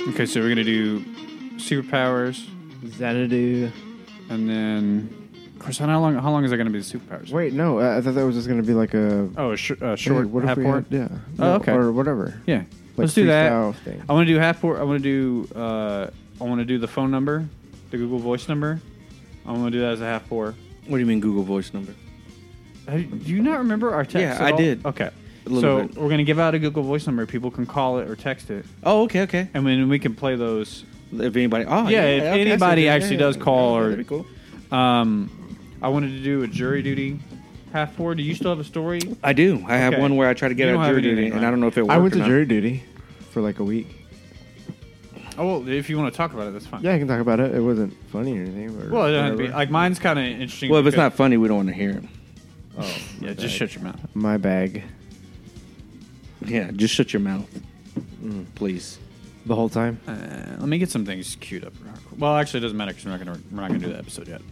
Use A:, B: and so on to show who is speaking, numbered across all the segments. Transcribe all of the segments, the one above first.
A: Okay, so we're gonna do superpowers,
B: Xanadu.
A: and then, of course, how long is that gonna be the superpowers?
B: Wait, no, I thought that was just gonna be like a
A: short
B: hey, what if
A: half
B: we
A: port.
B: had, yeah.
A: Oh,
B: No,
A: okay.
B: or whatever.
A: Yeah,
B: Like
A: let's do that.
B: freestyle thing.
A: I want to do half port. I want to do the phone number, the Google Voice number. I want to do that as a half port.
C: What do you mean Google Voice number?
A: Do you not remember our text?
C: Yeah,
A: at
C: I
A: all?
C: did.
A: Okay.
C: A little
A: So
C: bit.
A: we're gonna give out a Google Voice number. People can call it or text it,
C: Oh, okay.
A: and then we can play those.
C: If anybody, if
A: If anybody actually does call or-
C: that'd be cool.
A: I wanted to do a jury duty half port. Do you still have a story?
C: I do. I have
A: Okay.
C: one where I try to get
A: You
C: out
A: don't
C: of
A: have
C: jury duty,
A: anything,
C: and
A: right?
C: I don't know if it worked.
B: I went
C: or
B: to
C: not.
B: jury duty for like a week.
A: Oh, well, if you want to talk about it, that's fine.
B: Yeah, I can talk about it. It wasn't funny or anything. Or
A: Well, it doesn't have to be
B: whatever.
A: like mine's kind of interesting.
C: Well, if it's
A: because-
C: not funny, we don't want to hear it.
B: Oh,
A: yeah,
B: my
A: just
B: bag.
A: shut your mouth.
B: My bag.
C: Yeah, just shut your mouth, please.
B: The whole time.
A: Let me get some things queued up. Well, actually, it doesn't matter because we're not gonna do the episode yet.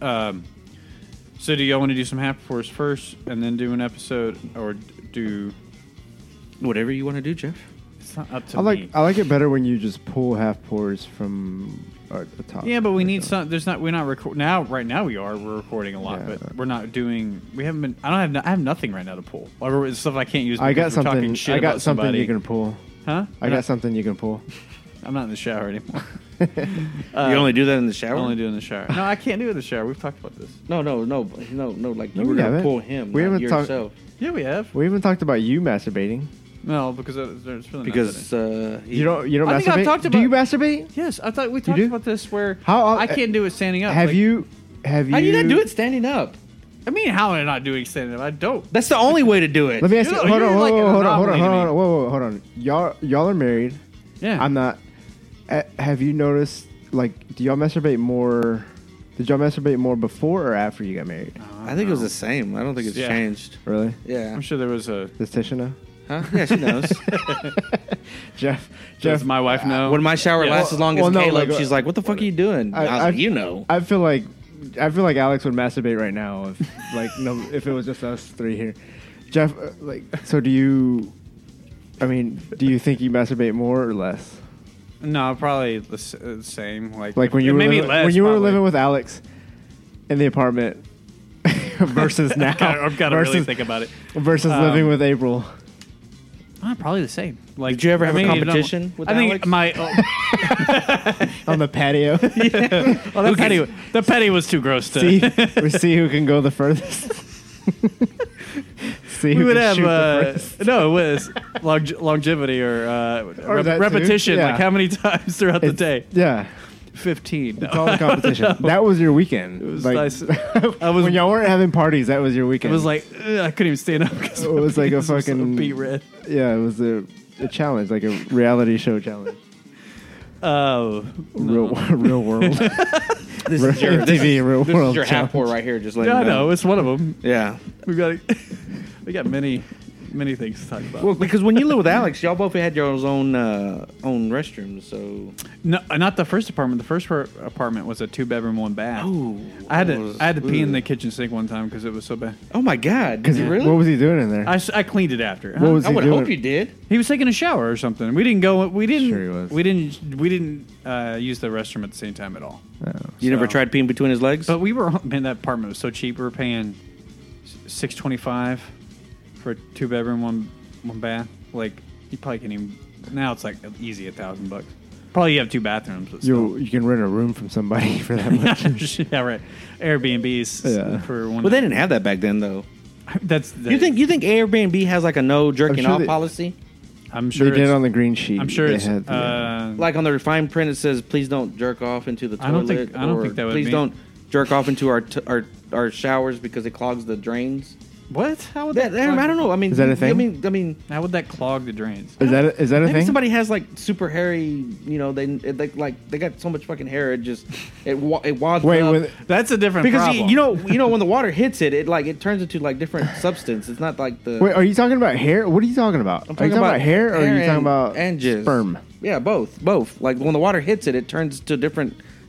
A: So, do y'all want to do some half force first, and then do an episode, or do?
C: Whatever you want to do, Jeff.
A: It's not up to
B: I
A: me.
B: like it better when you just pull half pours from the top.
A: Yeah, but we need some. There's not. We're not record now. Right now, we're recording a lot,
B: Yeah.
A: but we're not doing. We haven't been. I have nothing right now to pull. Or it's stuff I can't use.
B: I got
A: because we're talking
B: something.
A: shit
B: I got
A: about
B: something
A: somebody.
B: you can pull.
A: Huh?
B: I got something you can pull.
A: I'm not in the shower anymore.
C: You only do that in the shower.
A: I only do it in the shower. No, I can't do it in the shower. We've talked about this.
C: No. Like
B: No,
C: you were
B: we
C: gonna
B: haven't.
C: pull him,
B: We
C: not
B: haven't talked-
C: yourself,
A: Yeah, we have.
B: We even talked about you masturbating.
A: No, because there's really
C: because
B: You don't
A: I think I've
B: masturbate.
A: talked
B: Do
A: about-
B: you masturbate?
A: Yes, I thought we talked
B: do?
A: about this where
B: How-
A: I can't do it standing up.
B: Have
A: Like,
B: you?
C: How do you not do it standing up?
A: I mean, how am I not doing standing up? I don't.
C: That's the only way to do it.
B: Let me ask you.
A: You're
B: Hold on.
A: like an
B: Hold
A: anomaly to me.
B: on. Whoa. Hold on. Y'all are married.
A: Yeah.
B: I'm not. Have you noticed? Like, do y'all masturbate more? Did y'all masturbate more before or after you got married?
C: I think it was the same. I don't think it's
A: Yeah.
C: changed.
B: Really?
C: Yeah.
A: I'm sure there was a.
B: Does Tisha know?
C: Huh? Yeah, she knows.
B: Jeff.
A: Does my wife know?
C: When my shower
A: Yeah.
C: lasts as long as
B: Well, no,
C: Caleb,
B: like,
C: she's like, "What the fuck are you doing?" I was like, "You know."
B: I feel like Alex would masturbate right now if if it was just us three here. Jeff, so do you? I mean, do you think you masturbate more or less?
A: No, probably the same. Like
B: Like when you were
A: maybe
B: living,
A: less,
B: when you were
A: probably.
B: living with Alex in the apartment versus now.
A: I've got to really
B: versus-
A: think about it.
B: versus living with April.
A: Probably the same. Like,
C: Did you ever have a
A: maybe
C: competition with
A: I think
C: Alex?
A: my
B: On the patio.
A: the petty was too gross to.
B: we see who can go the furthest. See
A: we
B: who
A: would
B: can
A: have
B: shoot the furthest.
A: no, it was longevity or
B: that too,
A: repetition.
B: yeah.
A: Like how many times throughout the day?
B: Yeah.
A: 15. No.
B: It's all a competition. That was your weekend.
A: It was
B: like,
A: nice. I was-
B: when y'all weren't having parties, that was your
A: It
B: weekend.
A: was like I couldn't even stand up because
B: It was like a
A: because I was so
B: fucking-
A: beat red.
B: yeah, it was a challenge, like a reality show challenge.
A: Oh,
B: Real world.
C: This is your,
B: MTV Real
C: this
B: World
C: is your
B: challenge.
C: half pour right here. Just letting
A: yeah, I
C: you
A: know it's one of them.
C: Yeah.
A: We got many things to talk about.
C: Well, because when you live with Alex, y'all both had your own restrooms. So
A: No, not the first apartment. The first apartment was a 2-bedroom, 1 bath.
C: oh,
A: I had to pee in the kitchen sink one time because it was so bad.
C: Oh my God! Did you really?
B: What was he doing in there?
A: I cleaned it after.
B: What was
C: I
B: he
C: would
B: doing?
C: hope you did.
A: He was taking a shower or something. We didn't go. We didn't.
B: Sure he was.
A: We didn't use the restroom at the same time at all.
C: You never
A: So-
C: tried peeing between his legs?
A: But we were. Man, that apartment was so cheap. We were paying $625 for a 2-bedroom, one bath. Like you probably can't even. Now it's like easy $1,000. Probably you have 2 bathrooms. But still.
B: You can rent a room from somebody for that much.
A: Yeah, right. Airbnbs
B: Yeah.
A: for one.
C: well, they didn't have that back then, though.
A: That's
C: You think Airbnb has like a no jerking
B: sure
C: off
B: they-
C: policy?
A: I'm sure
B: They did
A: it's,
B: on the green sheet.
A: I'm sure
B: They
A: it's.
B: had the-
C: Like on the fine print, it says, "Please don't jerk off into the toilet."
A: I don't think that would
C: Please
A: be-
C: don't jerk off into our showers because it clogs the drains.
A: What? How would
C: That, I don't know. I mean,
B: Is that a thing?
C: I mean,
A: How would that clog the drains?
B: is that a
C: maybe
B: thing?
C: somebody has like super hairy. You know, they got so much fucking hair. It just it wads
B: Wait,
C: up.
B: with,
A: That's a different
C: Because
A: problem.
C: you know when the water hits it, it turns into like different substance. It's not like the
B: wait, are you talking about hair? What are you talking about?
C: I'm
B: Are you talking about hair or are you talking
C: and-
B: about
C: and jizz.
B: sperm?
C: Yeah, both. Like when the water hits it, it turns to different.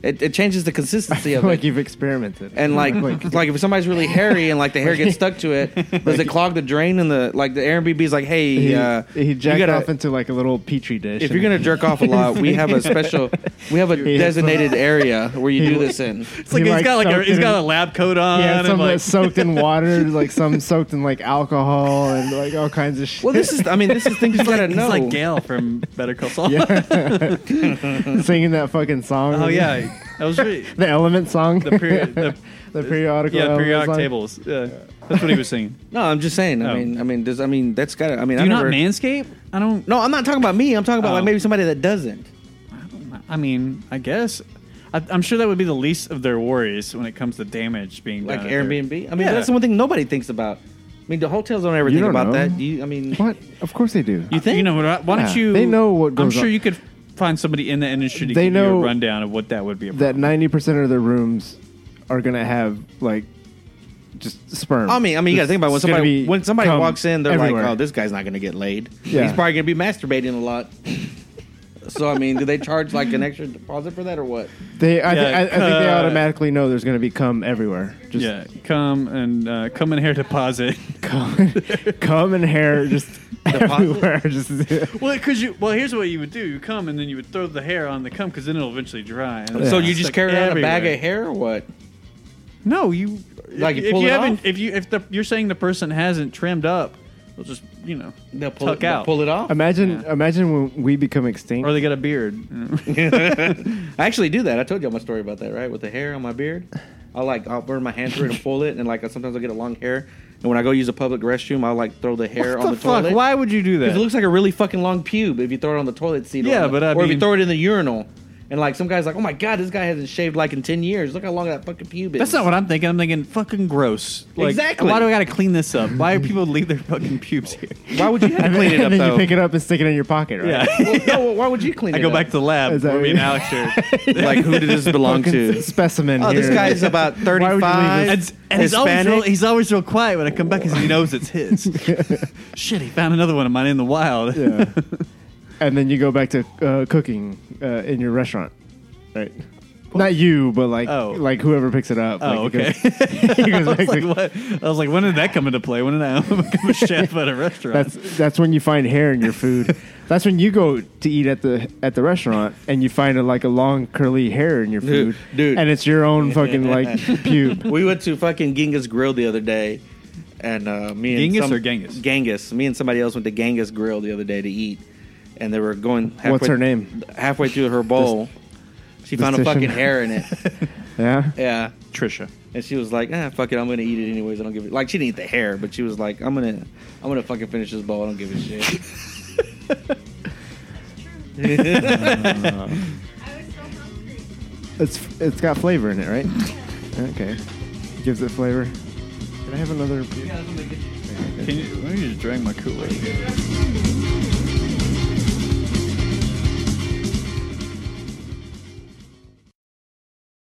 C: It changes the consistency
B: I
C: of
B: feel
C: it.
B: like you've experimented.
C: And like if somebody's really hairy and like the hair gets stuck to it, does it clog the drain? And the Airbnb is like, hey,
B: he
C: you
B: jacked
C: gotta,
B: off into like a little petri dish.
C: if you're gonna jerk off a lot, we have a designated area where you do this in.
A: It's like he's got a lab coat on.
B: Yeah,
A: and
B: some
A: like,
B: that's soaked in water, like some soaked in like alcohol and like all kinds of shit.
C: Well, this is things you gotta know.
A: He's like Gail from Better Call Saul.
B: Yeah. Singing that fucking song.
A: Oh yeah, that was really,
B: The Element song.
A: the periodical
B: Element song.
A: tables. Yeah, that's what he was singing.
C: No, I'm just saying.
A: Oh.
C: That's gotta. I mean,
A: Do
C: I
A: you
C: never,
A: not manscape? I don't.
C: No, I'm not talking about me. I'm talking about
A: Oh.
C: like maybe somebody that doesn't.
A: I mean, I guess. I'm sure that would be the least of their worries when it comes to damage being
C: Like
A: done. at their-
C: Airbnb. I mean,
A: Yeah.
C: that's the one thing nobody thinks about. I mean, the hotels don't ever
B: You
C: think
B: don't
C: about
B: know.
C: that. I mean,
B: What? Of course they do.
C: You think?
A: You know what? Why don't
B: Yeah,
A: you?
B: they know what
A: I'm
B: goes
A: sure
B: on.
A: you could find somebody in the industry to
B: They
A: give you
B: know
A: a rundown of what that would be.
B: that 90% of the rooms are gonna have like just sperm.
C: I mean, you got to think about
B: It's gonna be
C: when somebody
B: cum
C: walks in, they're
B: everywhere.
C: like, "Oh, this guy's not going to get laid.
B: Yeah.
C: He's probably going to be masturbating a lot." So, I mean, do they charge like an extra deposit for that or what?
B: I think they
A: uh,
B: automatically know there's gonna be cum everywhere. Just
A: Yeah, come and hair deposit.
B: cum and hair just everywhere. Just
A: Well, here's what you would do: you come and then you would throw the hair on the cum because then it'll eventually dry. And
B: Yeah.
C: So
A: it's
C: you just
A: stuck
C: carry around a bag
A: everywhere.
C: of hair or what?
A: No, you
C: Like, you
A: if
C: pull
A: you
C: it
A: haven't
C: off?
A: if you're saying the person hasn't trimmed up, they'll just
C: They'll
A: tuck
C: they'll
A: out.
C: pull it off.
B: imagine when we become extinct.
A: or they got a beard.
C: I actually do that. I told you my story about that, right? With the hair on my beard. I'll burn my hand through it and pull it, and like sometimes I get a long hair. And when I go use a public restroom, I'll like throw the hair on the
A: fuck?
C: toilet.
A: Why would you do
C: Because it
A: that?
C: looks like a really fucking long pube if you throw it on the toilet seat.
A: Yeah,
C: or
A: but I
C: or if you
A: mean-
C: throw it in the urinal. And like some guy's like, oh my god, this guy hasn't shaved like in 10 years. Look how long that fucking pube is.
A: That's not what I'm thinking. I'm thinking fucking gross. Like,
C: Exactly.
A: Why do I got to clean this up? Why do people leave their fucking pubes here?
C: Why would you have to
B: and
C: clean it
B: then,
C: up
B: and then
C: though?
B: you pick it up and stick it in your pocket, right?
A: Yeah.
C: Well, no, why would you clean
A: I
C: it
A: go
C: up?
A: back to the lab
B: Is that
A: where me
B: what
A: and
B: you-
A: Alex are.
C: Like, who did this belong to?
B: Specimen.
C: Oh, this
B: here.
C: guy's about
B: Why would you leave
C: 35.
A: And
C: Hispanic.
A: he's always real quiet when I come back because he knows it's his. Shit, he found another one of mine in the wild.
B: Yeah. And then you go back to cooking in your restaurant, right? Not you, but like whoever picks it up.
A: Oh,
B: like,
A: okay.
B: He goes
A: I
B: back
A: was,
B: to-
A: like, what? I was like, when did that come into play? When did I become a chef at a restaurant?
B: That's when you find hair in your food. That's when you go to eat at the restaurant and you find a long curly hair in your food,
C: Dude.
B: and it's your own fucking like pube.
C: We went to fucking Genghis Grill the other day, and me and
A: Genghis or Genghis?
C: Genghis. Me and somebody else went to Genghis Grill the other day to eat, and they were going.
B: What's her name?
C: Halfway through her bowl, she found a
B: Decision.
C: fucking hair in it.
B: Yeah.
C: Yeah,
A: Trisha.
C: and she was like, "Fuck it, I'm gonna eat it anyways. I don't give it." Like she didn't eat the hair, but she was like, "I'm gonna fucking finish this bowl. I don't give a shit."
D: I was so hungry.
B: It's got flavor in it, right? Okay. Gives it flavor. Can I have another?
A: Can you, let me just drink my Kool-Aid.